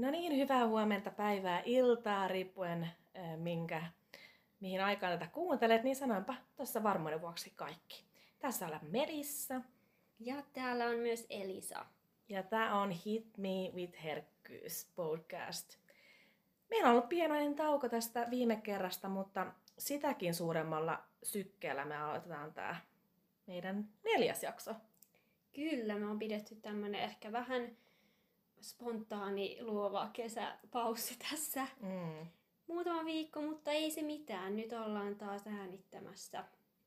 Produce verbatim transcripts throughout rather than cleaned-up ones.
No niin, hyvää huomenta, päivää, iltaa, riippuen äh, minkä, mihin aikaan tätä kuuntelet, niin sanoinpa tuossa varmuuden vuoksi kaikki. Tässä ollaan Melissa. Ja täällä on myös Elisa. Ja tää on Hit Me with Herkkyys podcast. Meillä on ollut pienoinen tauko tästä viime kerrasta, mutta sitäkin suuremmalla sykkeellä me aloitetaan tää meidän neljäs jakso. Kyllä, me on pidetty tämmönen ehkä vähän spontaani luova kesäpaussi tässä. Mm. Muutama viikko, mutta ei se mitään. Nyt ollaan taas äänittämässä.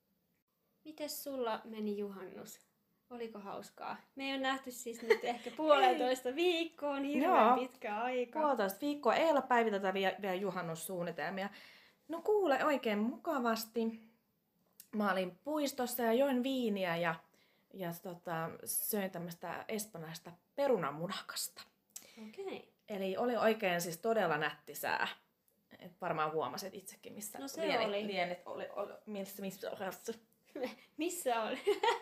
Mites sulla meni juhannus? Oliko hauskaa? Me ei ole nähty siis nyt ehkä puolentoista viikkoa, niin hirveän Joo. pitkä aika. Puolitoista viikkoa, ei olla päivitetä vielä, vielä juhannussuunnitelmia. No kuule oikein mukavasti. Mä olin puistossa ja join viiniä ja, ja tota, söin tämmöistä espanjalaista perunamunakasta. Okei. Okay. Eli oli oikein siis todella nätti sää. Et varmaan huomasit itsekin, missä No se lienit, oli. lienit oli, oli, missä, missä, Missä oli?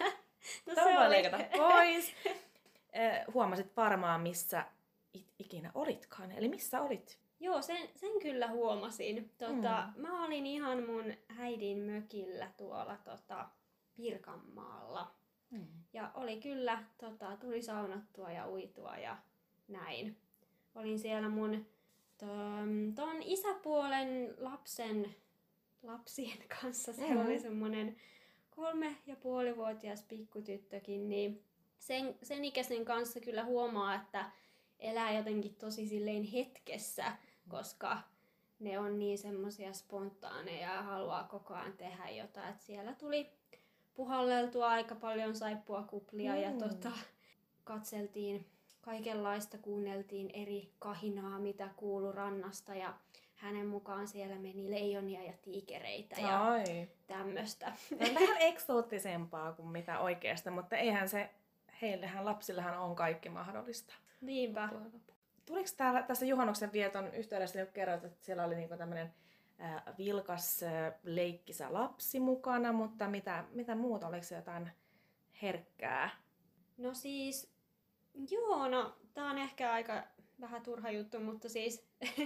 No Tämä voi leikata pois. Eh, huomasit varmaan, missä it, ikinä olitkaan. Eli missä olit? Joo, sen, sen kyllä huomasin. Tota, mm. Mä olin ihan mun äidin mökillä tuolla tota, Pirkanmaalla. Mm. Ja oli kyllä, tota, tuli saunattua ja uitua ja näin. Olin siellä mun ton, ton isäpuolen lapsen lapsien kanssa. Siellä mm-hmm. oli semmonen kolme ja puolivuotias pikkutyttökin, niin sen, sen ikäisen kanssa kyllä huomaa, että elää jotenkin tosi silleen hetkessä, koska ne on niin semmoisia spontaaneja ja haluaa koko ajan tehdä jotain. Et siellä tuli puhalleltua aika paljon saippua kuplia mm. ja tota, katseltiin kaikenlaista, kuunneltiin eri kahinaa, mitä kuului rannasta ja hänen mukaan siellä meni leijonia ja tiikereitä ja Ai. tämmöistä. On vähän eksoottisempaa kuin mitä oikeasta, mutta eihän se, heillehän lapsillehan on kaikki mahdollista. Niinpä. Tuliko täällä, tässä juhannuksen vieton yhteydessä, niin kerroit, että siellä oli niinku tämmöinen äh, vilkas, äh, leikkisä lapsi mukana, mutta mitä, mitä muuta? Oliko se jotain herkkää? No siis, joo, no tää on ehkä aika vähän turha juttu, mutta siis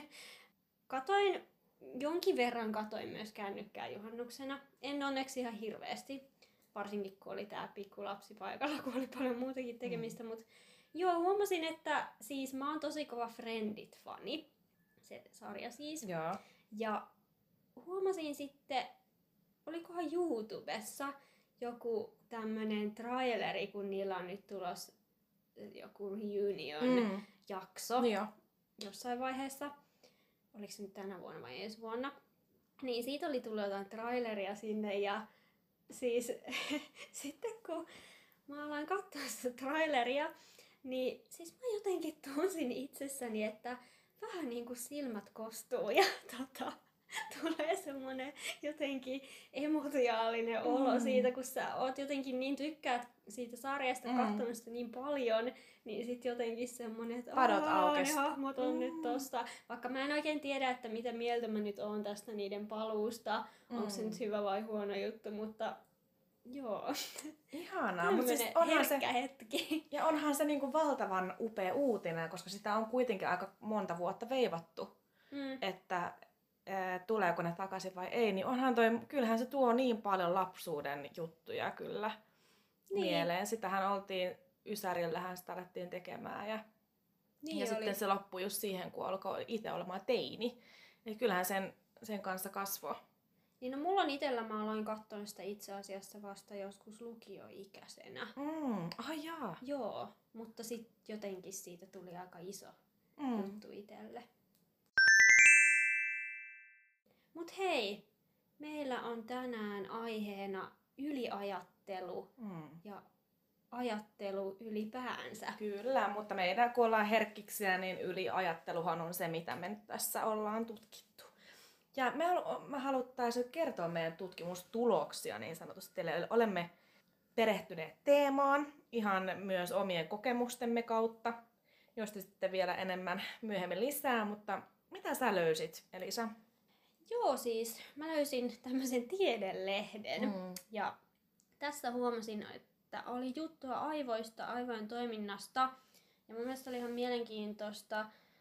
katoin, jonkin verran katoin myös kännykkää juhannuksena. En onneksi ihan hirveästi, varsinkin kun oli tää pikkulapsi paikalla, kun oli paljon muutakin tekemistä, mm. mutta joo, huomasin, että siis mä oon tosi kova Friendit-fani, se sarja siis. Joo. Ja huomasin sitten, olikohan YouTubessa joku tämmönen traileri, kun niillä on nyt tulos joku reunion-jakso mm. Joo. jossain vaiheessa. Oliko se nyt tänä vuonna vai ensi vuonna? Niin siitä oli tullut jotain traileria sinne ja siis sitten kun mä aloin katsoa sitä traileria, niin siis mä jotenkin tunsin itsessäni, että vähän niin kuin silmät kostuu ja tota, tulee semmoinen jotenkin emotionaalinen mm. olo siitä, kun sä oot jotenkin niin tykkäät siitä sarjasta, mm. katsomasta niin paljon, niin sit jotenkin semmoinen, että ne hahmot on mm. nyt tossa. Vaikka mä en oikein tiedä, että mitä mieltä mä nyt oon tästä niiden paluusta, mm. onko se nyt hyvä vai huono juttu, mutta joo. Ihanaa, mutta siis onhan se hetki. Ja onhan se niinku valtavan upea uutinen, koska sitä on kuitenkin aika monta vuotta veivattu, mm. että ä, tuleeko ne takaisin vai ei, niin onhan toi, kyllähän se tuo niin paljon lapsuuden juttuja kyllä niin. mieleen. Sitähän oltiin Ysärillähän sitä alettiin tekemään ja, niin ja oli. sitten se loppui just siihen, kun alkoi itse olemaan teini. Eli kyllähän sen, sen kanssa kasvoi. Niin no mulla on itsellä, mä aloin katsoa sitä itse asiassa vasta joskus lukioikäisenä. Mm, ai jaa. Joo, mutta sit jotenkin siitä tuli aika iso mm. juttu itselle. Mut hei, meillä on tänään aiheena yliajattelu mm. ja ajattelu ylipäänsä. Kyllä, mutta meidän kun ollaan herkkiksiä, niin yliajatteluhan on se, mitä me nyt tässä ollaan tutkittu. Ja me, me haluttaisiin kertoa meidän tutkimustuloksia niin sanotusti. Eli olemme perehtyneet teemaan ihan myös omien kokemustemme kautta, joista sitten vielä enemmän myöhemmin lisää. Mutta mitä sä löysit, Elisa? Joo, siis mä löysin tämmöisen tiedelehden. Mm. Ja tässä huomasin, että oli juttua aivoista, aivojen toiminnasta. Ja mun mielestä oli ihan mielenkiintoista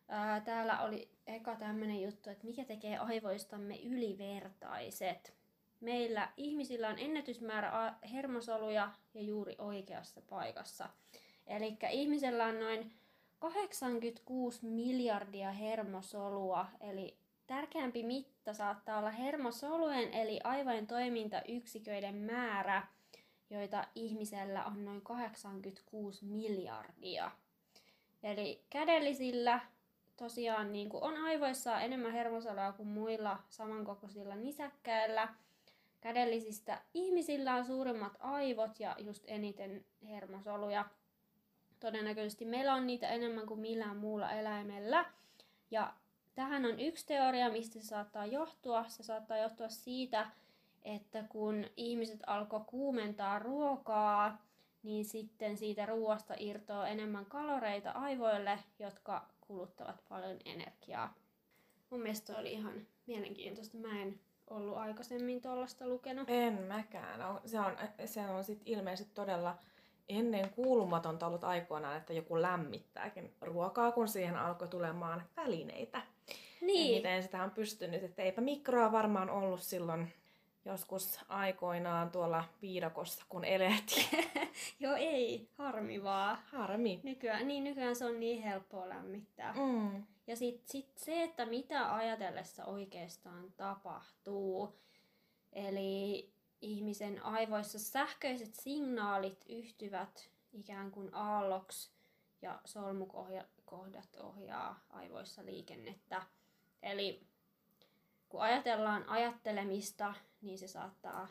Ää, täällä oli eka tämmönen juttu, että mikä tekee aivoistamme ylivertaiset. Meillä ihmisillä on ennätysmäärä hermosoluja ja juuri oikeassa paikassa. Eli ihmisellä on noin kahdeksankymmentäkuusi miljardia hermosolua, eli tärkeämpi mitta saattaa olla hermosolujen eli aivojen toimintayksiköiden määrä, joita ihmisellä on noin kahdeksankymmentäkuusi miljardia. Eli kädellisillä tosiaan niin kuin on aivoissa enemmän hermosoluja kuin muilla samankokoisilla nisäkkäillä. Kädellisistä ihmisillä on suurimmat aivot ja just eniten hermosoluja. Todennäköisesti meillä on niitä enemmän kuin millään muulla eläimellä. Ja tähän on yksi teoria, mistä se saattaa johtua. Se saattaa johtua siitä, että kun ihmiset alkoi kuumentaa ruokaa, niin sitten siitä ruoasta irtoaa enemmän kaloreita aivoille, jotka kuluttavat paljon energiaa. Mun mielestä oli ihan mielenkiintoista. Mä en ollut aikaisemmin tuollaista lukenut. En mäkään. No, se on, se on sit ilmeisesti todella ennen kuulumatonta ollut aikoinaan, että joku lämmittääkin ruokaa, kun siihen alkoi tulemaan välineitä. Niin. Miten sitä on pystynyt, että eipä mikroa varmaan ollut silloin joskus aikoinaan tuolla viidakossa, kun elettiin. Joo ei, harmi vaan. Harmi. Nykyään, niin nykyään se on niin helppoa lämmittää. Mm. Ja sitten sit se, että mitä ajatellessa oikeastaan tapahtuu. Eli ihmisen aivoissa sähköiset signaalit yhtyvät ikään kuin aalloksi ja solmukohdat ohjaa aivoissa liikennettä. Eli kun ajatellaan ajattelemista, niin se saattaa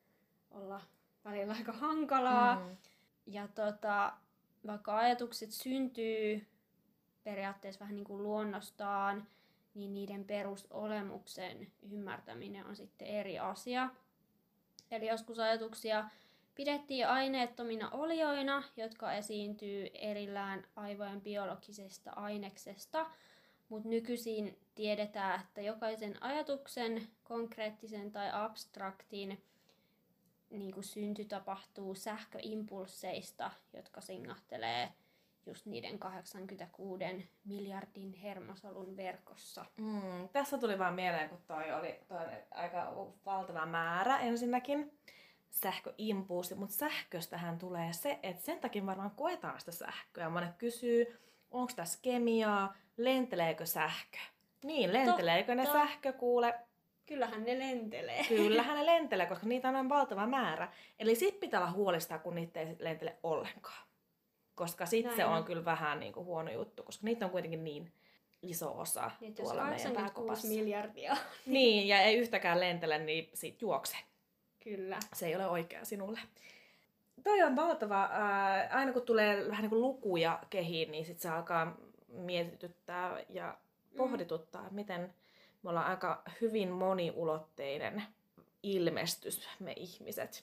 olla välillä aika hankalaa. Mm. Ja tota, vaikka ajatukset syntyy periaatteessa vähän niin kuin luonnostaan, niin niiden perusolemuksen ymmärtäminen on sitten eri asia. Eli joskus ajatuksia pidettiin aineettomina olioina, jotka esiintyy erillään aivojen biologisesta aineksesta, mutta nykyisin tiedetään, että jokaisen ajatuksen, konkreettisen tai abstraktin niin kuin synty tapahtuu sähköimpulseista, jotka singahtelee just niiden kahdeksankymmentäkuuden miljardin hermosolun verkossa. Mm, tässä tuli vaan mieleen, kun toi oli toi aika valtava määrä ensinnäkin sähköimpulssi, mutta sähköstähän tulee se, että sen takia varmaan koetaan sitä sähköä. Monet kysyy, onko tässä kemiaa, lenteleekö sähkö? Niin, lenteleekö ne sähkö, kuule? Kyllähän ne lentelee. Kyllähän ne lentelee, koska niitä on noin valtava määrä. Eli sit pitää olla huolestaa, kun niitä ei lentele ollenkaan. Koska sit se on kyllä vähän niin kuin huono juttu, koska niitä on kuitenkin niin iso osa niin, tuolla meidän pääkopassa. miljardia. Niin, ja ei yhtäkään lentele, niin sit juokse. Kyllä. Se ei ole oikea sinulle. Toi on valtava, ää, aina kun tulee vähän niin kuin lukuja kehiin, niin sit se alkaa mietityttää ja pohdituttaa, mm. miten me ollaan aika hyvin moniulotteinen ilmestys, me ihmiset.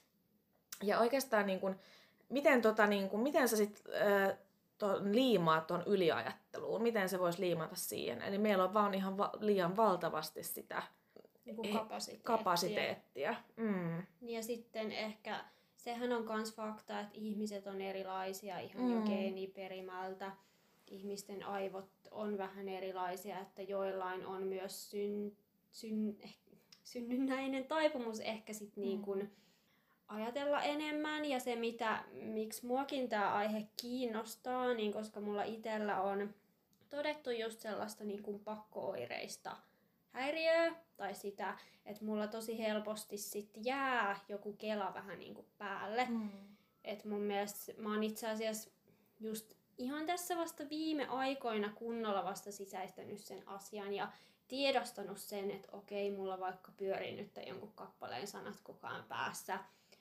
Ja oikeastaan niin kun, miten, tota, niin kun, miten sä sit äh, to, liimaat tuon yliajatteluun, miten se voisi liimata siihen. Eli meillä on vaan ihan va- liian valtavasti sitä niin kapasiteettia. kapasiteettia. Mm. Ja sitten ehkä, sehän on myös fakta, että ihmiset on erilaisia ihan mm. jo geeniperimältä. Ihmisten aivot on vähän erilaisia, että joillain on myös syn, syn, eh, synnynnäinen taipumus ehkä sit mm. niin kun ajatella enemmän. Ja se, mitä, miksi muakin tämä aihe kiinnostaa, niin koska mulla itsellä on todettu just sellaista niin kun pakko-oireista häiriöä, tai sitä, että mulla tosi helposti sit jää joku kela vähän niin kuin päälle. Mm. Et mun mielestä mä oon itse asiassa just ihan tässä vasta viime aikoina kunnolla vasta sisäistänyt sen asian ja tiedostanut sen, että okei, mulla vaikka pyörii nyt jonkun kappaleen sanat kukaan päässä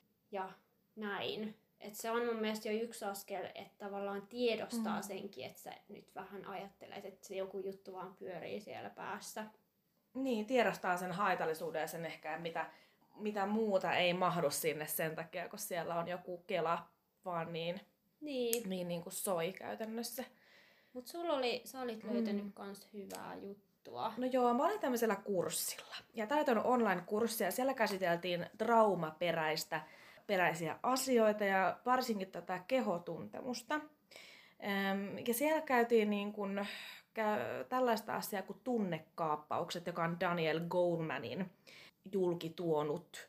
ja näin. Et se on mun mielestä jo yksi askel, että tavallaan tiedostaa mm. senkin, että sä nyt vähän ajattelet, että se joku juttu vaan pyörii siellä päässä. Niin, tiedostaa sen haitallisuuden ja sen ehkä, mitä, mitä muuta ei mahdu sinne sen takia, kun siellä on joku kela vaan niin, niin. niin, niin kuin soi käytännössä. Mut sulla oli, sä olit löytänyt mm. kans hyvää juttua. No joo, mä olin tämmöisellä kurssilla. Ja tää on online-kurssi ja siellä käsiteltiin traumaperäistä peräisiä asioita ja varsinkin tätä kehotuntemusta. Ja siellä käytiin niin kun käy tällaista asiaa kuin tunnekaappaukset, joka on Daniel Golemanin julkituonut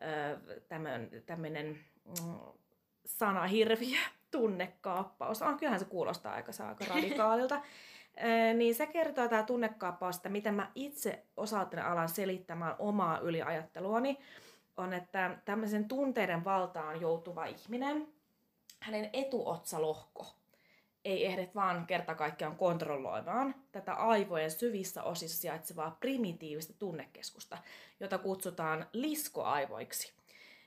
tämmöinen mm, sanahirviö, tunnekaappaus. Oh, kyllähän se kuulostaa aika, se aika radikaalilta. Niin se kertoo tämä tunnekaappaus, että miten mä itse osaltani alan selittämään omaa yliajatteluani, on, että tämmöisen tunteiden valtaan joutuva ihminen, hänen etuotsalohko ei ehdi vaan kerta kaikkiaan kontrolloimaan tätä aivojen syvissä osissa sijaitsevaa primitiivistä tunnekeskusta, jota kutsutaan liskoaivoiksi.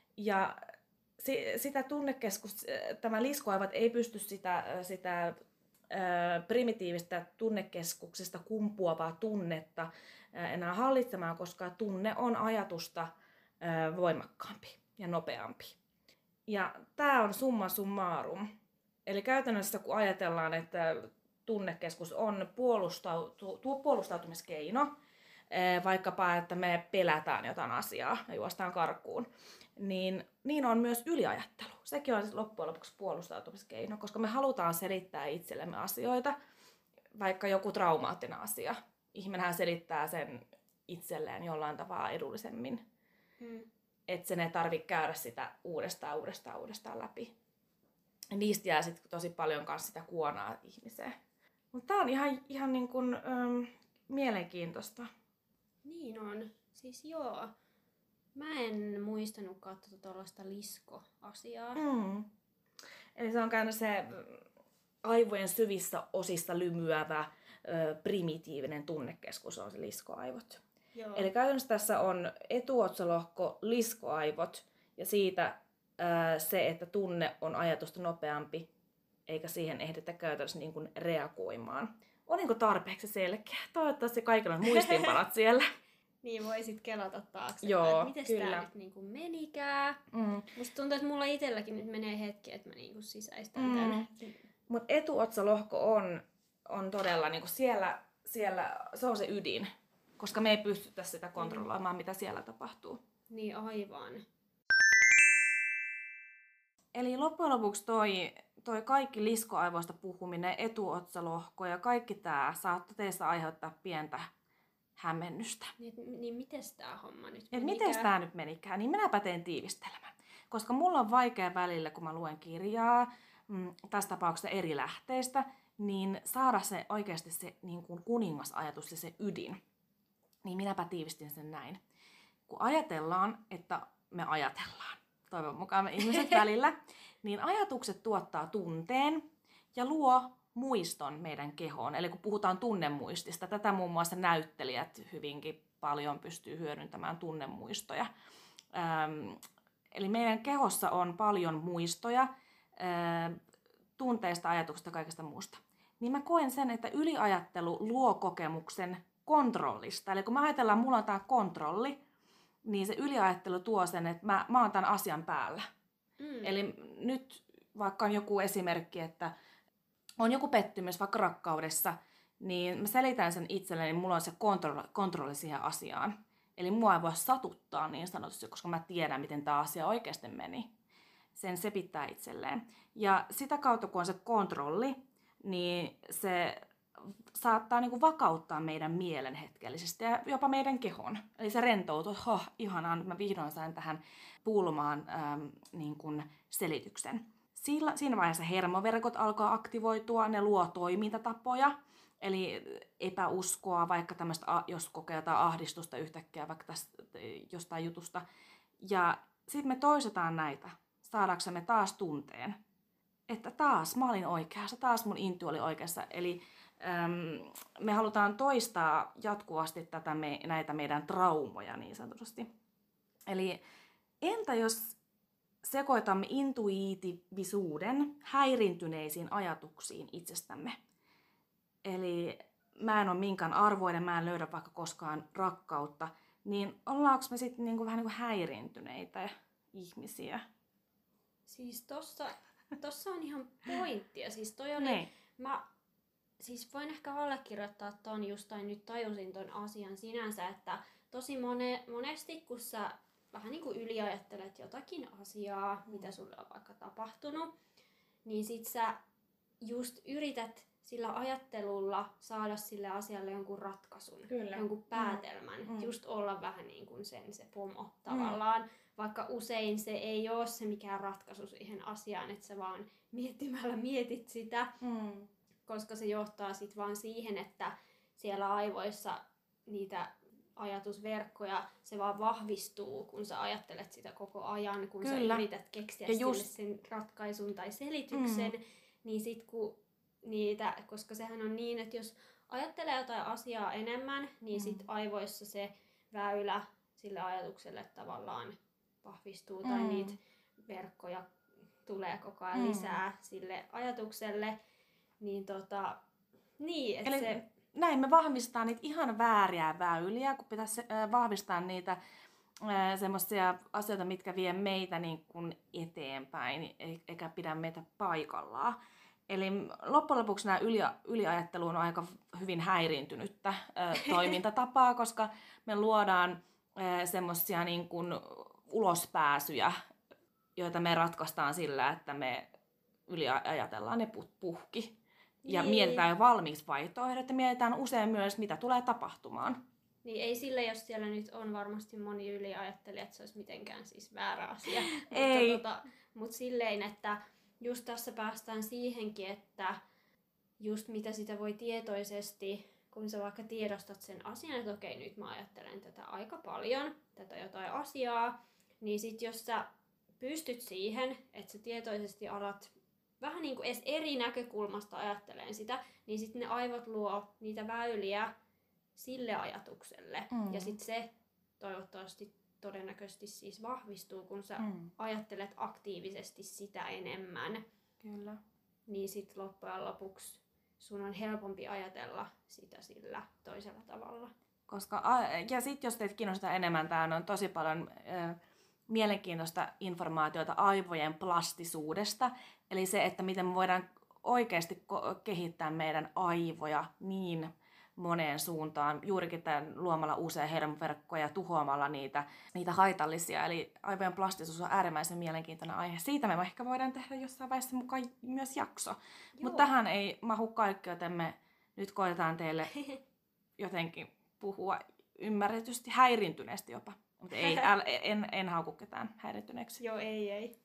Ja sitä tunnekeskusta, tämä liskoaivot ei pysty sitä, sitä primitiivistä tunnekeskuksesta kumpuavaa tunnetta enää hallitsemaan, koska tunne on ajatusta voimakkaampi ja nopeampi. Ja tämä on summa summarum. Eli käytännössä kun ajatellaan, että tunnekeskus on puolustautu, puolustautumiskeino, vaikkapa että me pelätään jotain asiaa ja juostaan karkuun, niin, niin on myös yliajattelu. Sekin on loppujen lopuksi puolustautumiskeino, koska me halutaan selittää itsellemme asioita, vaikka joku traumaattinen asia. Ihminenhän selittää sen itselleen jollain tavalla edullisemmin. Hmm. Että sen ei tarvitse käydä sitä uudestaan, uudestaan, uudestaan läpi. Niistä jää sitten tosi paljon kanssa sitä kuonaa ihmiseen. Mutta tää on ihan, ihan niin kuin, ähm, mielenkiintoista. Niin on. Siis joo. Mä en muistanut katsoa tuollaista lisko-asiaa. Mm. Eli se on käynyt se aivojen syvissä osissa lymyävä ö, primitiivinen tunnekeskus, on se liskoaivot. Joo. Eli käytännössä tässä on etuotsalohko, liskoaivot ja siitä ö, se, että tunne on ajatusta nopeampi, eikä siihen ehditä käytännössä niin kuin reagoimaan. Olinko tarpeeksi selkeä? Toivottavasti kaikilla on muistiinpanat siellä. Niin voisit kelata taaksepäin, Joo, että miten tämä nyt niinku menikään. Mm. Musta tuntuu, että mulla itselläkin nyt menee hetki, että mä niinku sisäistän Mm. tämän. Mutta etuotsalohko on, on todella niinku siellä, siellä, se on se ydin, koska me ei pystytä sitä kontrolloimaan, mm. mitä siellä tapahtuu. Niin aivan. Eli loppujen lopuksi toi, toi kaikki liskoaivoista puhuminen, etuotsalohko ja kaikki tämä saattaa teistä aiheuttaa pientä hämmennystä. Niin, niin miten tämä homma nyt menikään? Miten tämä nyt menikään? Niin minäpä teen tiivistelmän. Koska mulla on vaikea välillä, kun mä luen kirjaa, mm, tässä tapauksessa eri lähteistä, niin saada se oikeasti se niin kuin kuningasajatus ja se ydin. Niin minäpä tiivistin sen näin. Kun ajatellaan, että me ajatellaan, toivon mukaan me ihmiset välillä, niin ajatukset tuottaa tunteen ja luo muiston meidän kehoon. Eli kun puhutaan tunnemuistista, tätä muun muassa näyttelijät hyvinkin paljon pystyy hyödyntämään tunnemuistoja. Ähm, eli meidän kehossa on paljon muistoja äh, tunteista, ajatuksista ja kaikesta muusta. Niin mä koen sen, että yliajattelu luo kokemuksen kontrollista. Eli kun mä ajatellaan, mulla on tää kontrolli, niin se yliajattelu tuo sen, että mä, mä oon tämän asian päällä. Mm. Eli nyt vaikka on joku esimerkki, että on joku pettymys vaikka rakkaudessa, niin mä selitän sen itselleni, niin mulla on se kontrolli, kontrolli siihen asiaan. Eli mua ei voi satuttaa niin sanotusti, koska mä tiedän, miten tämä asia oikeasti meni. Sen se pitää itselleen. Ja sitä kautta, kun on se kontrolli, niin se saattaa niinku vakauttaa meidän mielen hetkellisesti ja jopa meidän kehon. Eli se rentoutuu, että oh, ihanaa, nyt mä vihdoin sain tähän pulmaan ähm, niin kuin selityksen. Siinä vaiheessa hermoverkot alkaa aktivoitua, ne luo toimintatapoja, eli epäuskoa, vaikka tämmöistä, jos kokee jotain ahdistusta yhtäkkiä vaikka tästä jostain jutusta. Ja sitten me toistetaan näitä, saadaksemme taas tunteen, että taas mä olin oikeassa, taas mun intu oli oikeassa. Eli äm, me halutaan toistaa jatkuvasti tätä me, näitä meidän traumoja niin sanotusti. Eli entä jos sekoitamme intuitiivisuuden häirintyneisiin ajatuksiin itsestämme. Eli mä en ole minkään arvoinen, mä en löydä vaikka koskaan rakkautta, niin ollaanko me sitten niinku vähän niinku häirintyneitä ihmisiä? Siis tossa, tossa on ihan pointtia. Siis toi oli, mä siis voin ehkä allekirjoittaa ton just, tai nyt tajusin ton asian sinänsä, että tosi mone, monesti kun sä vähän niin kuin yliajattelet jotakin asiaa, mitä sulle on vaikka tapahtunut, niin sit sä just yrität sillä ajattelulla saada sille asialle jonkun ratkaisun, Kyllä. jonkun päätelmän. Mm. Just olla vähän niin kuin sen se pomo tavallaan. Mm. Vaikka usein se ei ole se mikään ratkaisu siihen asiaan, että sä vaan miettimällä mietit sitä. Mm. Koska se johtaa sitten vaan siihen, että siellä aivoissa niitä ajatusverkkoja, se vaan vahvistuu, kun sä ajattelet sitä koko ajan, kun Kyllä. sä yrität keksiä just... sille sen ratkaisun tai selityksen, mm. niin sit kun niitä, koska sehän on niin, että jos ajattelee jotain asiaa enemmän, niin mm. sit aivoissa se väylä sille ajatukselle tavallaan vahvistuu, mm. tai niitä verkkoja tulee koko ajan mm. lisää sille ajatukselle, niin tota, niin, että se... Näin me vahvistetaan niitä ihan vääriä väyliä, kun pitäisi äh, vahvistaa niitä äh, semmoisia asioita, mitkä vie meitä niin kuin eteenpäin, eikä pidä meitä paikallaan. Eli loppujen lopuksi nämä yli, yliajattelu on aika hyvin häiriintynyttä äh, toimintatapaa, koska me luodaan äh, semmoisia niin kuin ulospääsyjä, joita me ratkaistaan sillä, että me yliajatellaan ne puhki. Ja niin. Mietitään jo valmiiksi vaihtoehdot ja mietitään usein myös, mitä tulee tapahtumaan. Niin ei sille, jos siellä nyt on varmasti moni yliajattelija, että se olisi mitenkään siis väärä asia. Ei. Mutta, tota, mutta silleen, että just tässä päästään siihenkin, että just mitä sitä voi tietoisesti, kun sä vaikka tiedostat sen asian, että okei, nyt mä ajattelen tätä aika paljon, tätä jotain asiaa, niin sit jos sä pystyt siihen, että sä tietoisesti alat vähän niin kuin edes eri näkökulmasta ajatteleen sitä, niin sitten ne aivot luo niitä väyliä sille ajatukselle. Mm. Ja sitten se toivottavasti todennäköisesti siis vahvistuu, kun sä mm. ajattelet aktiivisesti sitä enemmän. Kyllä. Niin sitten loppujen lopuksi sun on helpompi ajatella sitä sillä toisella tavalla. Koska, ja sitten jos teitä kiinnostaa enemmän, tää on tosi paljon... Äh, mielenkiintoista informaatiota aivojen plastisuudesta, eli se, että miten me voidaan oikeasti kehittää meidän aivoja niin moneen suuntaan, juurikin tämän luomalla uusia hermoverkkoja, tuhoamalla niitä, niitä haitallisia, eli aivojen plastisuus on äärimmäisen mielenkiintoinen aihe. Siitä me ehkä voidaan tehdä jossain vaiheessa mukaan myös jakso, mutta tähän ei mahu kaikki, joten me nyt koetaan teille jotenkin puhua ymmärretysti, häiriintyneesti jopa. Mutta ei, äl, en, en hauku ketään häiriintyneeksi. Joo, ei, ei.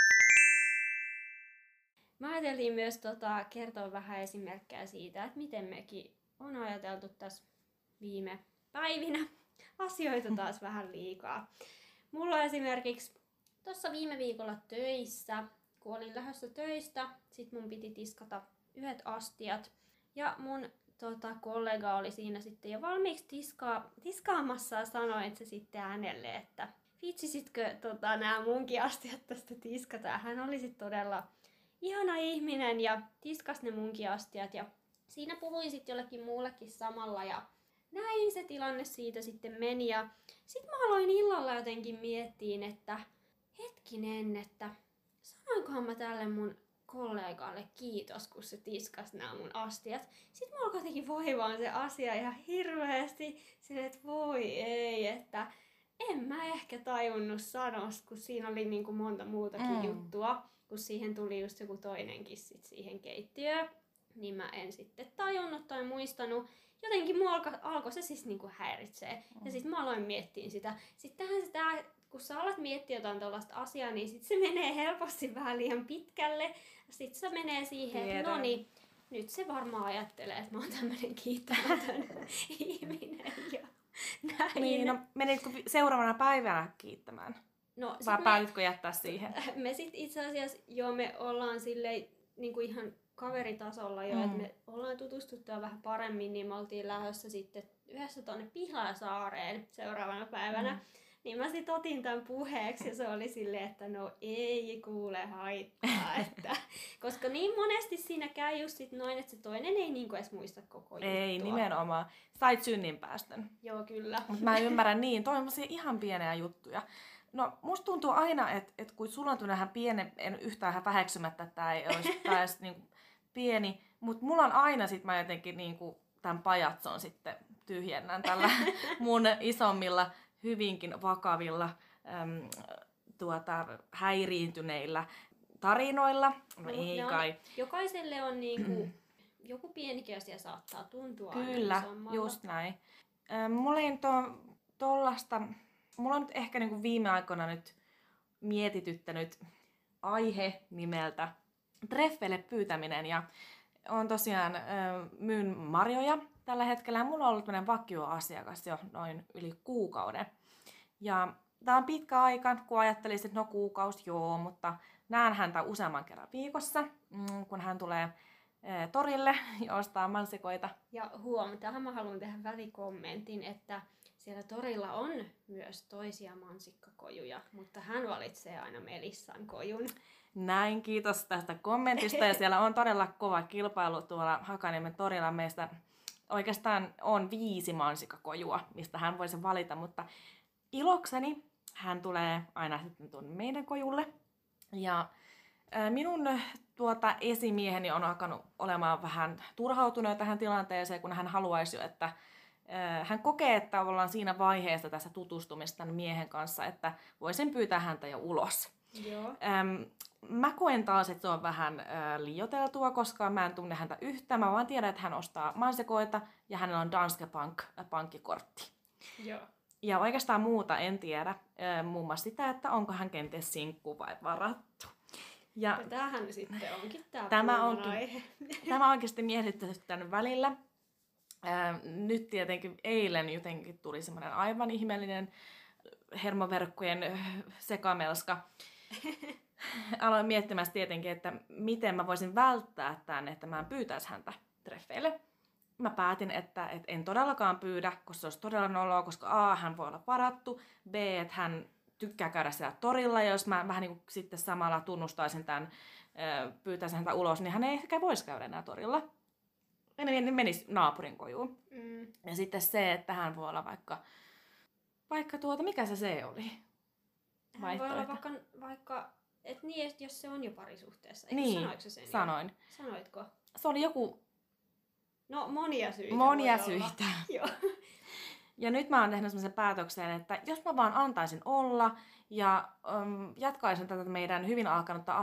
Mä ajateltiin myös tota, kertoa vähän esimerkkejä siitä, että miten mekin on ajateltu tässä viime päivinä asioita taas vähän liikaa. Mulla esimerkiksi tuossa viime viikolla töissä, kun olin lähdössä töistä, sit mun piti tiskata yhdet astiat ja mun Tota, kollega oli siinä sitten jo valmiiksi tiska- tiskaamassa ja sanoi, että se sitten hänelle, että viitsisitkö tota, nämä munkin astiat tästä tiskata. Ja hän oli sitten todella ihana ihminen ja tiskas ne munkin astiat ja siinä puhuin sitten jollekin muullekin samalla ja näin se tilanne siitä sitten meni. Ja sitten mä aloin illalla jotenkin miettiin, että hetkinen, että sanoinkohan mä tälle mun kollegalle kiitos, kun se tiskas nämä mun astiat. Sitten mä alkoi jotenkin vaivaan se asia ihan hirveästi. Silleen, että voi ei, että en mä ehkä tajunnut sanoa, kun siinä oli niin kuin monta muutakin mm. juttua. Kun siihen tuli just joku toinenkin sit siihen keittiöön. Niin mä en sitten tajunnut tai muistanut. Jotenkin mua alkoi alko se siis niinku häiritsee. Mm. Ja sitten mä aloin miettiä sitä. Sittenhän sitä, kun sä alat miettiä jotain tällaista asiaa, niin sit se menee helposti vähän liian pitkälle. Sitten se menee siihen, että no niin, nyt se varmaan ajattelee, että mä oon tämmönen kiittämätön ihminen. Ja näin. Niin, no menitkö seuraavana päivänä kiittämään? No, vai päätitkö jättää siihen? Me sit itse asiassa, joo, me ollaan silleen niin kuin ihan kaveritasolla jo, mm. että me ollaan tutustuttu vähän paremmin, niin me oltiin lähdössä sitten yhdessä tonne Pihlajasaareen seuraavana päivänä. Mm. Niin mä sit otin tämän puheeksi ja se oli silleen, että no ei kuule haittaa. Että, koska niin monesti siinä käy just sit noin, että se toinen ei niinku edes muista koko juttua. Ei, nimenomaan. Sait synninpäästön. Joo, kyllä. Mut mä ymmärrän niin, toivottavasti ihan pieniä juttuja. No musta tuntuu aina, että et kun sulla on tämmöinen pieni, en yhtään väheksymättä, että tää ei olisi, tää olisi niinku pieni, mutta mulla on aina sit mä jotenkin niinku tämän pajatson sitten tyhjennän tällä mun isommilla, hyvinkin vakavilla, äm, tuota, häiriintyneillä tarinoilla. No, ei no, kai. Jokaiselle on niinku joku pienikin asia saattaa tuntua Kyllä, aina isommalta. just näin. Mulla ei to, tollasta, mulla on nyt ehkä niinku viime aikoina nyt mietityttänyt aihe nimeltä treffeille pyytäminen. Ja on tosiaan myyn marjoja tällä hetkellä. Mulla on ollut tämmöinen vakioasiakas jo noin yli kuukauden. Ja tää on pitkä aika, kun ajattelisin, että no kuukausi, joo, mutta näen häntä useamman kerran viikossa, kun hän tulee torille ja ostaa mansikoita. Ja huom, tähän mä haluan tehdä välikommentin, että siellä torilla on myös toisia mansikkakojuja, mutta hän valitsee aina Melissan kojun. Näin, kiitos tästä kommentista. Ja siellä on todella kova kilpailu tuolla Hakaniemen torilla. Meistä oikeastaan on viisi mansikkakojua, mistä hän voisi valita, mutta ilokseni hän tulee aina sitten tuonne meidän kojulle. Ja minun tuota esimieheni on alkanut olemaan vähän turhautunut tähän tilanteeseen, kun hän haluaisi jo, että hän kokee, että ollaan siinä vaiheessa tässä tutustumista tämän miehen kanssa, että voisin pyytää häntä jo ulos. Joo. Ähm, mä koen taas, että se on vähän äh, liioiteltua, koska mä en tunne häntä yhtään. Mä vaan tiedän, että hän ostaa mansikoita ja hänellä on Danske Bank pankkikortti. Joo. Ja oikeastaan muuta en tiedä. Äh, muun muassa sitä, että onko hän kenties sinkku vai varattu. Ja ja tämähän sitten onkin tämä tämä onkin, aihe. Tämä on oikeasti mietityttänyt välillä. Äh, nyt tietenkin eilen jotenkin tuli semmoinen aivan ihmeellinen hermoverkkojen sekamelska. Aloin miettimään tietenkin, että miten mä voisin välttää tämän, että mä en pyytäisi häntä treffeille. Mä päätin, että, että en todellakaan pyydä, koska se olisi todella noloa, koska A, hän voi olla varattu, B, että hän tykkää käydä siellä torilla, ja jos mä vähän niin kuin sitten samalla tunnustaisin tämän, pyytäisin häntä ulos, niin hän ei ehkä voisi käydä enää torilla. Ja ne menisi naapurin kojuun. Mm. Ja sitten se, että hän voi olla vaikka, vaikka tuota, mikä se se oli? Hän voi olla vaikka, vaikka et niin, että jos se on jo parisuhteessa. Eikö niin, sanoitko sen sanoin. Jo? Sanoitko? Se oli joku... No monia syitä. Monia syitä. Joo. Ja nyt mä oon tehnyt semmoisen päätöksen, että jos mä vaan antaisin olla ja um, jatkaisin tätä meidän hyvin alkanutta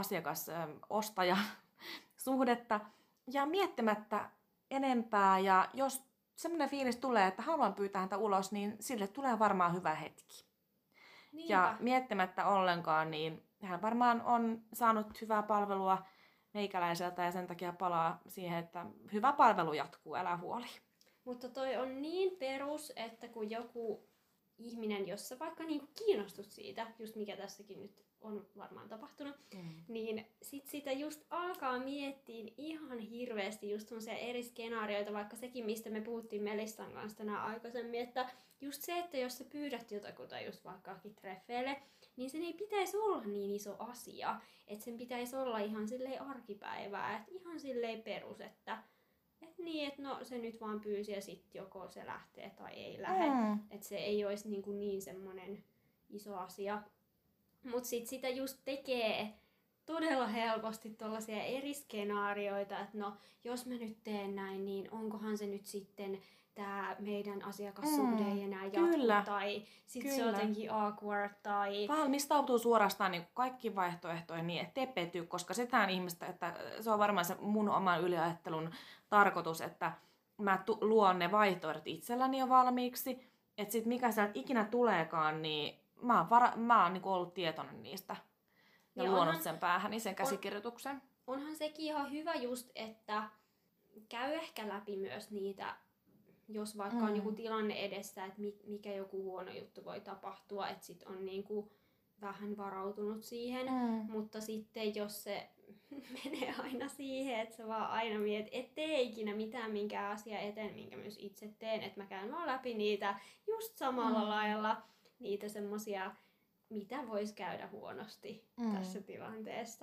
asiakas-ostaja-suhdetta ja miettimättä enempää, ja jos semmoinen fiilis tulee, että haluan pyytää häntä ulos, niin sille tulee varmaan hyvä hetki. Niinpä. Ja miettimättä ollenkaan, niin hän varmaan on saanut hyvää palvelua meikäläiseltä ja sen takia palaa siihen, että hyvä palvelu jatkuu, älä huoli. Mutta toi on niin perus, että kun joku ihminen, jossa vaikka niinku kiinnostut siitä, just mikä tässäkin nyt on varmaan tapahtunut, mm. niin sit sitä just alkaa miettiä ihan hirveästi just semmoisia eri skenaarioita, vaikka sekin, mistä me puhuttiin Melissan kanssa tänään aikaisemmin, että just se, että jos sä pyydät jotakuta just vaikkakin treffeille, niin sen ei pitäisi olla niin iso asia, että sen pitäisi olla ihan silleen arkipäivää, että ihan silleen perus, että et niin, että no se nyt vaan pyysi ja sitten joko se lähtee tai ei lähde, mm. että se ei olisi niin, kuin niin semmoinen iso asia. Mutta sitten sitä just tekee todella helposti tuollaisia eri skenaarioita, että no jos mä nyt teen näin, niin onkohan se nyt sitten tämä meidän asiakassuhde ei enää jatku, Kyllä. tai sitten se on jotenkin awkward, tai... Valmistautuu suorastaan niin kaikki vaihtoehtoihin niin, ettei petty, koska setään ihmistä, että se on varmaan se mun oman yliajattelun tarkoitus, että mä tu- luon ne vaihtoehdot itselläni jo valmiiksi, että sit mikä sieltä ikinä tuleekaan, niin mä oon, vara- mä oon niin ollut tietoinen niistä ja, ja luonut onhan, sen päähäni, sen käsikirjoituksen. On, onhan sekin ihan hyvä just, että käy ehkä läpi myös niitä, jos vaikka mm. on joku tilanne edessä, että mikä joku huono juttu voi tapahtua, että sit on niinku vähän varautunut siihen, mm. mutta sitten jos se menee aina siihen, että sä vaan aina mietit, ettei ikinä mitään minkään asia eteen, minkä myös itse teen, että mä käyn vaan läpi niitä just samalla mm. lailla, niitä semmosia, mitä vois käydä huonosti mm. tässä tilanteessa.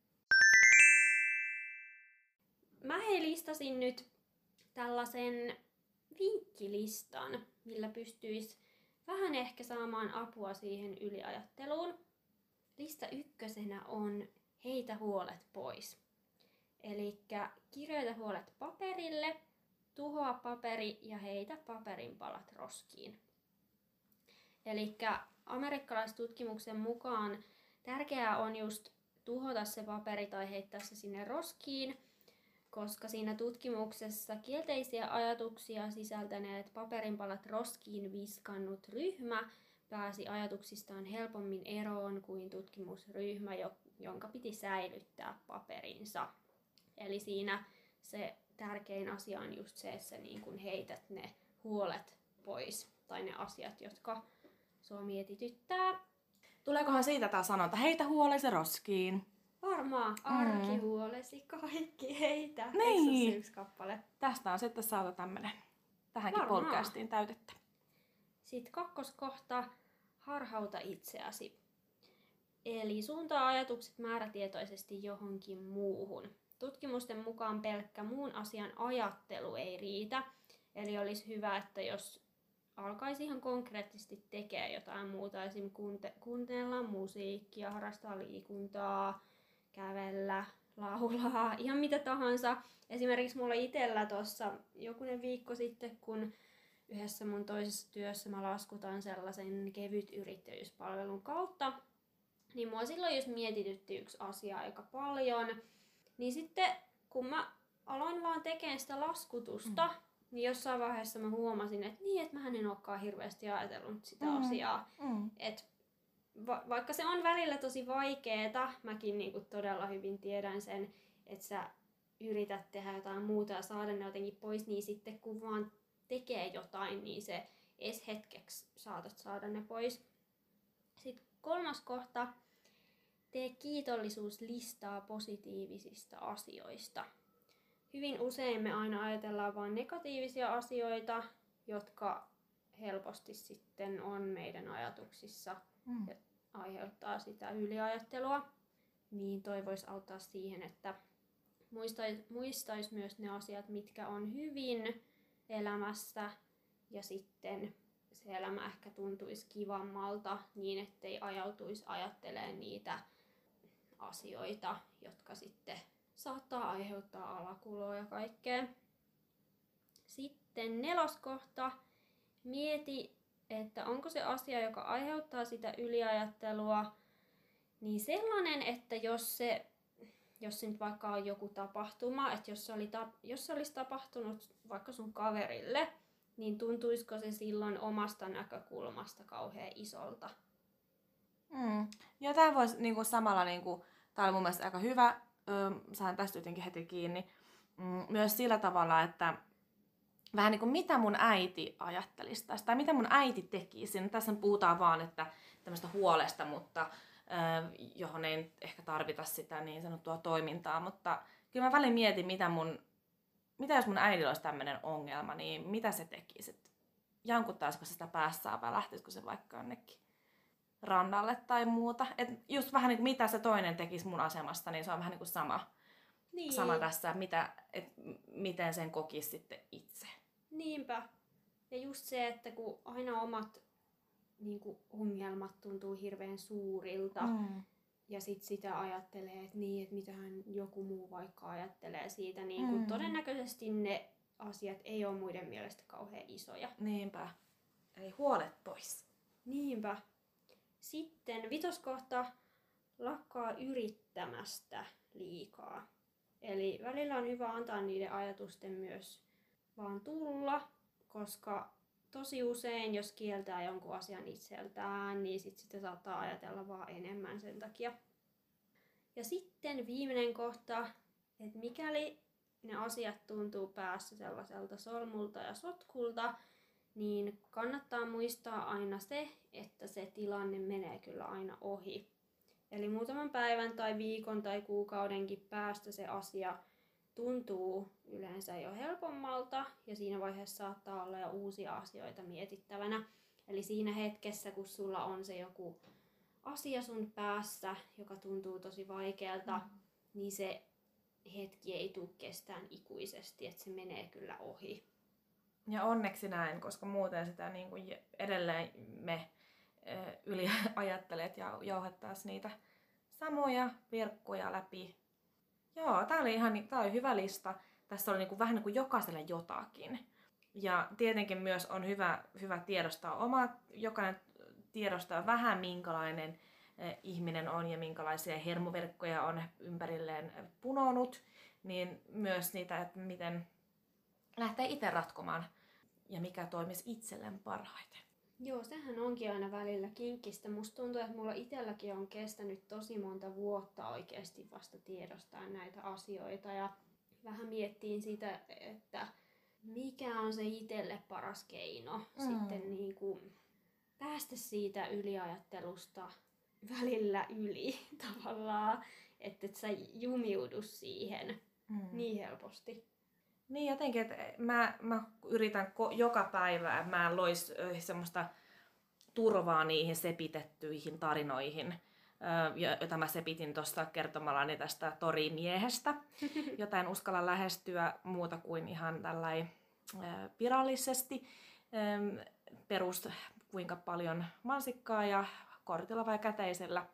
Mä hei listasin nyt tällaisen vinkkilistan, millä pystyisi vähän ehkä saamaan apua siihen yliajatteluun. Lista ykkösenä on heitä huolet pois. Elikkä kirjoita huolet paperille, tuhoa paperi ja heitä paperinpalat roskiin. Elikkä amerikkalaistutkimuksen mukaan tärkeää on just tuhota se paperi tai heittää se sinne roskiin, koska siinä tutkimuksessa kielteisiä ajatuksia sisältäneet paperinpalat roskiin viskannut ryhmä pääsi ajatuksistaan helpommin eroon kuin tutkimusryhmä, jonka piti säilyttää paperinsa. Eli siinä se tärkein asia on just se, että sä niin kun heität ne huolet pois tai ne asiat, jotka sua mietityttää. Tuleekohan siitä taas sanonta, heitä huolesi roskiin? Varmaan arkihuolesi kaikki heitä. Niin. Eikö se ole yksi kappale? Tästä on sitten saatu tämmönen tähänkin Varmaan. podcastiin täytettä. Sitten kakkoskohta, harhauta itseäsi. Eli suuntaa ajatukset määrätietoisesti johonkin muuhun. Tutkimusten mukaan pelkkä muun asian ajattelu ei riitä. Eli olisi hyvä, että jos alkaisi ihan konkreettisesti tekemään jotain muuta, esimerkiksi kuunte- kuunnella musiikkia, harrastaa liikuntaa, kävellä, laulaa, ihan mitä tahansa. Esimerkiksi mulla itsellä tuossa jokunen viikko sitten, kun yhdessä mun toisessa työssä mä laskutan sellaisen kevyt yrittäjyyspalvelun kautta, niin mua silloin jos mietitytti yksi asia aika paljon, niin sitten kun mä aloin vaan tekemään sitä laskutusta, mm. niin jossain vaiheessa mä huomasin, että niin, että mä en olekaan hirveästi ajatellut sitä mm. asiaa. Mm. Et va- vaikka se on välillä tosi vaikeeta, mäkin niinku todella hyvin tiedän sen, että sä yrität tehdä jotain muuta ja saada ne jotenkin pois, niin sitten kun vaan tekee jotain, niin se edes hetkeksi saatat saada ne pois. Sitten kolmas kohta, tee kiitollisuuslistaa positiivisista asioista. Hyvin usein me aina ajatellaan vain negatiivisia asioita, jotka helposti sitten on meidän ajatuksissa mm. ja aiheuttaa sitä yliajattelua. Niin toi voisi auttaa siihen, että muistais, muistais myös ne asiat, mitkä on hyvin elämässä ja sitten se elämä ehkä tuntuisi kivammalta niin, ettei ajautuisi ajattelemaan niitä asioita, jotka sitten saattaa aiheuttaa alakuloa ja kaikkea. Sitten neloskohta. Mieti, että onko se asia, joka aiheuttaa sitä yliajattelua, niin sellainen, että jos se, jos se nyt vaikka on joku tapahtuma, että jos se, oli ta, jos se olisi tapahtunut vaikka sun kaverille, niin tuntuisiko se silloin omasta näkökulmasta kauhean isolta? Mm. Ja tämä voisi niinku samalla, niinku, tämä on mun mielestä aika hyvä, öö, saan tästä jotenkin heti kiinni, mm, myös sillä tavalla, että vähän niin kuin mitä mun äiti ajattelisi tästä, tai mitä mun äiti tekisi. No, tässä puhutaan vaan että tämmöistä huolesta, mutta öö, johon ei ehkä tarvita sitä niin sanottua toimintaa, mutta kyllä mä välillä mietin, mitä mun mitä jos mun äidillä olisi tämmöinen ongelma, niin mitä se tekisi? Jankuttaisiko se sitä päässään vai lähtisikö se vaikka jonnekin rannalle tai muuta? Et just vähän niin kuin mitä se toinen tekisi mun asemasta, niin se on vähän niin kuin sama, niin. sama tässä, mitä, et miten sen kokisi sitten itse. Niinpä. Ja just se, että kun aina omat niin kuin ongelmat tuntuu hirveän suurilta, mm. ja sit sitä ajattelee, että niin, että mitähän joku muu vaikka ajattelee siitä, niin kun mm. todennäköisesti ne asiat ei ole muiden mielestä kauhean isoja. Niinpä. Eli huolet pois. Niinpä. Sitten vitoskohta, lakkaa yrittämästä liikaa. Eli välillä on hyvä antaa niiden ajatusten myös vaan tulla, koska tosi usein, jos kieltää jonkun asian itseltään, niin sit sitä saattaa ajatella vaan enemmän sen takia. Ja sitten viimeinen kohta, että mikäli ne asiat tuntuu päässä sellaiselta solmulta ja sotkulta, niin kannattaa muistaa aina se, että se tilanne menee kyllä aina ohi. Eli muutaman päivän tai viikon tai kuukaudenkin päästä se asia tuntuu yleensä jo helpommalta ja siinä vaiheessa saattaa olla jo uusia asioita mietittävänä. Eli siinä hetkessä, kun sulla on se joku asia sun päässä, joka tuntuu tosi vaikealta, mm. niin se hetki ei tule kestään ikuisesti, että se menee kyllä ohi. Ja onneksi näin, koska muuten sitä niin kuin edelleen me yliajattelijat ja jauhettaisiin niitä samoja virkkuja läpi. Joo, tää oli ihan tää oli hyvä lista. Tässä oli niinku vähän niin kuin jokaiselle jotakin. Ja tietenkin myös on hyvä, hyvä tiedostaa omat, jokainen tiedostaa vähän minkälainen ihminen on ja minkälaisia hermoverkkoja on ympärilleen punonut, niin myös niitä, että miten lähtee itse ratkomaan ja mikä toimisi itselleen parhaiten. Joo, sehän onkin aina välillä kinkkistä. Musta tuntuu, että mulla itselläkin on kestänyt tosi monta vuotta oikeasti vasta tiedostaa näitä asioita ja vähän miettiin sitä, että mikä on se itselle paras keino mm. sitten niin kuin päästä siitä yliajattelusta välillä yli tavallaan, että et sä jumiudu siihen mm. niin helposti. Niin jotenkin, että mä, mä yritän ko- joka päivä, että mä en lois semmoista turvaa niihin sepitettyihin tarinoihin, jota mä sepitin tuosta kertomallani tästä torimiehestä, jota en uskalla lähestyä muuta kuin ihan tällainen virallisesti. Perus kuinka paljon mansikkaa ja kortilla vai käteisellä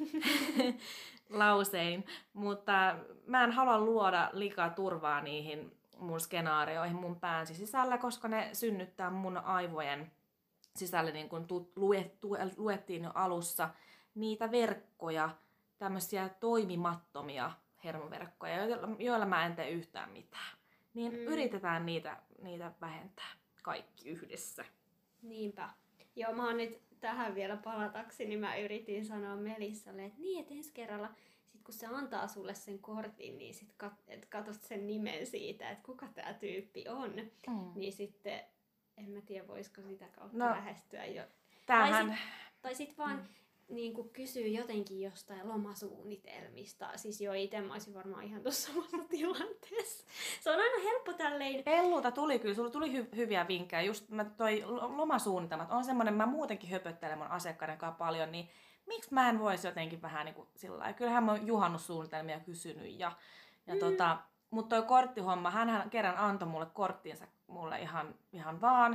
lausein. Mutta mä en halua luoda liikaa turvaa niihin mun skenaarioihin mun pään sisällä, koska ne synnyttää mun aivojen sisälle, niin kuin tu- luet, tu- luettiin jo alussa, niitä verkkoja, tämmöisiä toimimattomia hermoverkkoja, joilla, joilla mä en tee yhtään mitään. Niin mm. yritetään niitä, niitä vähentää kaikki yhdessä. Niinpä. Joo, mä oon nyt tähän vielä palatakseni, niin mä yritin sanoa Melissalle, että niin, että ensi kerralla, sit kun se antaa sulle sen kortin, niin sit kat- et katot sen nimen siitä, että kuka tää tyyppi on. Mm. Niin sitten, en mä tiedä, voisiko sitä kautta no, lähestyä jo. Tämähän... Tai sit, tai sit vaan... Mm. Niin kuin kysyy jotenkin jostain lomasuunnitelmista. Siis jo itse mä olisin varmaan ihan tuossa samassa tilanteessa. Se on aina helppo tälleen. Ellulta tuli kyllä, sulla tuli hy- hyviä vinkkejä. Just mä toi lomasuunnitelmat on semmoinen, mä muutenkin höpöttelen mun asiakkaiden kanssa paljon, niin miksi mä en voisi jotenkin vähän niin kuin sillä lailla. Kyllähän mä oon juhannussuunnitelmia kysynyt. Ja, ja mm. tota, mutta toi korttihomma, hänhän kerran antoi mulle korttiinsa mulle ihan, ihan vaan.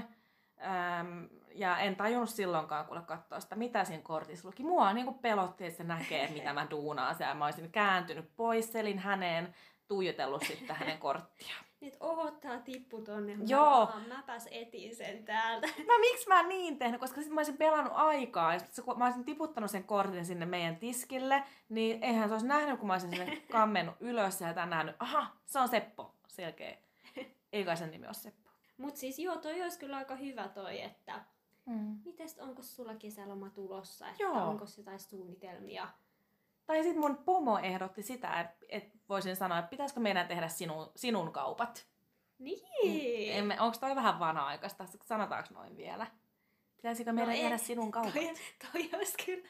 Öm, ja en tajunnut silloinkaan kuule katsoa sitä, mitä siinä kortissa luki. Mua niin kuin pelotti, että se näkee, mitä mä duunaan siellä. Mä olisin kääntynyt pois, selin häneen, tuijotellut sitten hänen korttiaan. Nyt ohottaa tippu tonne. Joo. Mäpäs etin sen täältä. No miksi mä niin tehnyt? Koska sitten mä olisin pelannut aikaa. Ja sit, kun mä olisin tiputtanut sen kortin sinne meidän tiskille, niin eihän se olisi nähnyt, kun mä olisin sinne kammennut ylös ja tämän nähnyt. Aha, se on Seppo. Selkeä. Ei kai sen nimi ole Seppo. Mut siis joo, toi olisi kyllä aika hyvä toi, että mm. mites, onko sulla kesäloma tulossa, että joo. onko jotain suunnitelmia? Tai sitten mun pomo ehdotti sitä, että et voisin sanoa, että pitäisikö meidän tehdä sinun, sinun kaupat. Niin. Emme, onko toi vähän vanha-aikaista? Sanotaanko noin vielä? Pitäisikö meidän no tehdä ei, sinun kaupat? Toi, toi olisi kyllä,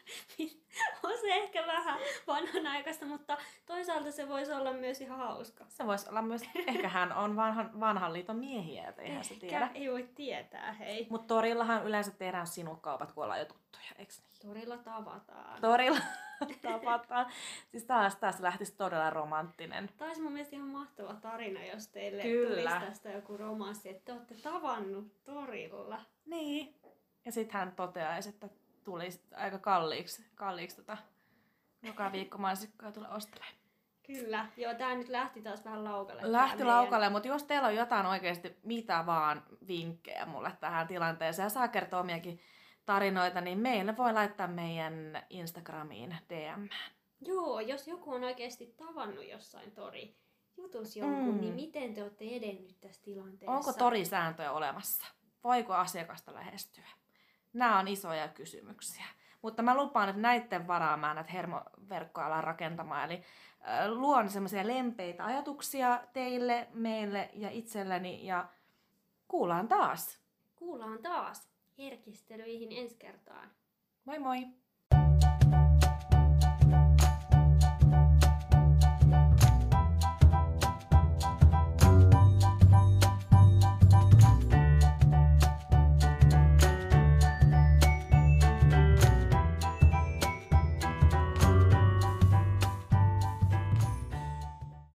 on se ehkä vähän vanhanaikaista, mutta toisaalta se voisi olla myös ihan hauska. Se voisi olla myös, ehkä hän on vanhan, vanhan liiton miehiä, et eihän se tiedä. Ei voi tietää, hei. Mutta torillahan yleensä tehdään sinun kaupat, kun ollaan jo tuttuja, eikö niin? Torilla tavataan. Torilla tavataan. Siis taas, taas lähtisi todella romanttinen. Tämä olisi mun mielestä ihan mahtava tarina, jos teille kyllä. tulisi tästä joku romanssi, että te olette tavannut torilla. Niin. Ja sitten hän toteaisi, että tulisi aika kalliiksi, kalliiksi tota, joka viikko mansikkaa tulee ostelemaan. Kyllä. Joo, tää nyt lähti taas vähän laukalle. Lähti laukalle, meidän... mutta jos teillä on jotain oikeasti mitä vaan vinkkejä mulle tähän tilanteeseen ja saa kertoa omiakin tarinoita, niin meille voi laittaa meidän Instagramiin D M. Joo, jos joku on oikeasti tavannut jossain tori jutus jonkun, mm. niin miten te olette edennyt tässä tilanteessa? Onko torisääntöjä olemassa? Voiko asiakasta lähestyä? Nämä on isoja kysymyksiä. Mutta mä lupaan, että näiden varaa mä näitä hermoverkkoja alan rakentamaan. Eli äh, luon semmoisia lempeitä ajatuksia teille, meille ja itselleni. Ja kuullaan taas. Kuullaan taas herkistelyihin ensi kertaan. Moi moi!